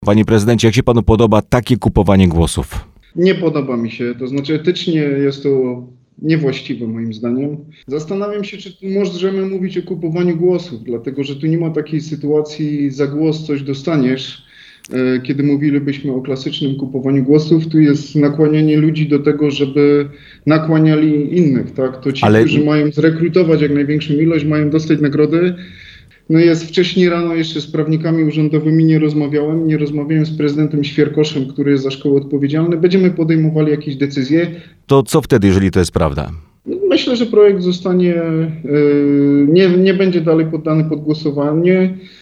Panie prezydencie, jak się panu podoba takie kupowanie głosów? Nie podoba mi się, to znaczy etycznie jest to niewłaściwe moim zdaniem. Zastanawiam się, czy tu możemy mówić o kupowaniu głosów, dlatego że tu nie ma takiej sytuacji, za głos coś dostaniesz. Kiedy mówilibyśmy o klasycznym kupowaniu głosów, tu jest nakłanianie ludzi do tego, żeby nakłaniali innych, tak? To ci, Ale którzy mają zrekrutować jak największą ilość, mają dostać nagrody. No jest wcześniej rano jeszcze z prawnikami urzędowymi nie rozmawiałem z prezydentem Świerkoszem, który jest za szkołę odpowiedzialny. Będziemy podejmowali jakieś decyzje. to co wtedy, jeżeli to jest prawda? Myślę, że projekt zostanie, nie będzie dalej poddany pod głosowanie.